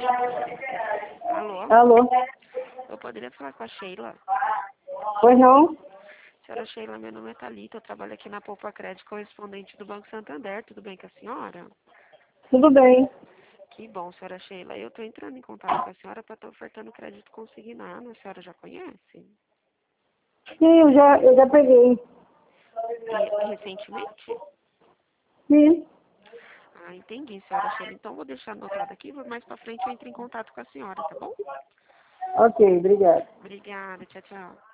Alô? Alô? Eu poderia falar com a Sheila? Pois não? Senhora Sheila, meu nome é Thalita, eu trabalho aqui na Poupa Crédito, correspondente do Banco Santander. Tudo bem com a senhora? Tudo bem. Que bom, senhora Sheila. Eu estou entrando em contato com a senhora para estar ofertando crédito consignado. A senhora já conhece? Sim, eu já peguei. Recentemente? Sim. Ah, entendi, senhora Sheila. Então, vou deixar anotado aqui, mais para frente eu entro em contato com a senhora, tá bom? Ok, obrigada. Obrigada, tchau, tchau.